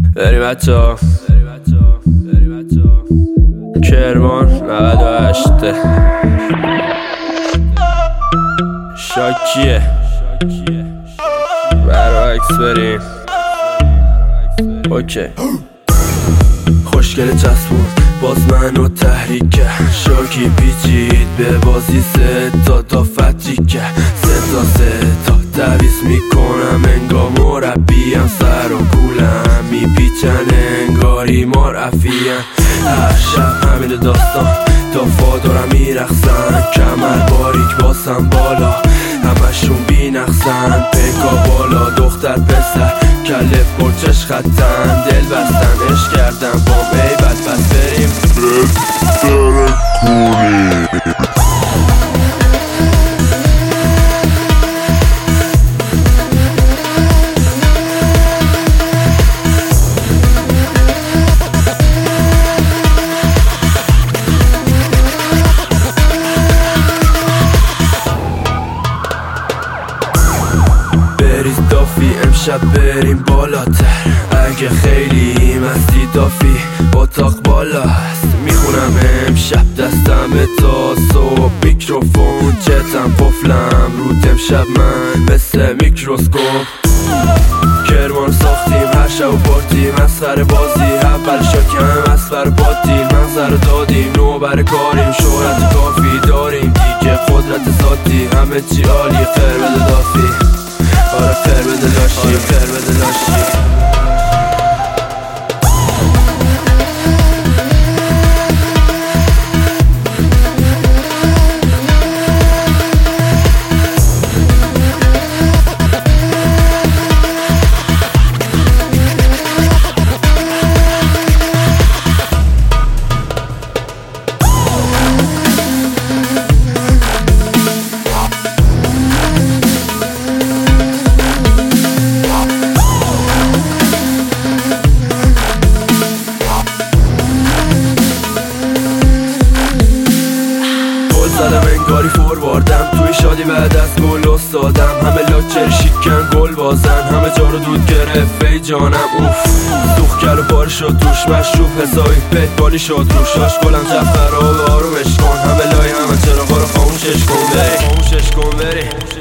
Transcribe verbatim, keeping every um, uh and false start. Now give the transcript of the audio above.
بریم بچه ها کرمان نود و هشت شاکیه برعکس بریم اوکی. خوشگل چسبون باز منو تحریک کرد، شاکی پیچید به بازی سه تا تا فتریک کرد، سه تا سه تا تعویض میکنم انگار مربیم، سر و کولم میپیچن انگاری مرفیم. هر شب همین داستان دافا دارم میرخصن، کمر باریک باسم بالا همشون بی نقصن، پکا بالا دختر پسر کله پرچش خطن، دل بستن عشق کردن با میبت پس بریم بسر کنیم. بریز دافی امشب بریم بالاتر، اگه خیلی مستی دافی اتاق بالا هست، میخونم امشب دستم تا صبح، میکروفون چتم پفلم رود امشب من مثل میکروسکوپ. کرمان ساختیم هر شب و پارتی مسخره بازی، اول شاکم اسفر بادیم منظر دادیم، نو بر کاریم شهرت کافی داریم دیگه قدرت ذاتی، همه چی عالی خیر بده دافی، آره خیر بده لاشی، آره خیر بده لاشی. زدم انگاری فورواردم توی شادی بعد از گل استادم، همه لاکچر شیکن گل بازن، همه جا رو دود گرفت ای جانم اوف، دوخ کل و بار شد توش مشروب حسابی پیت بالی شد روشاش گلم جب خراب آرومش کن، همه لای همه چراغا رو خاموشش کن بری خاموشش کن بری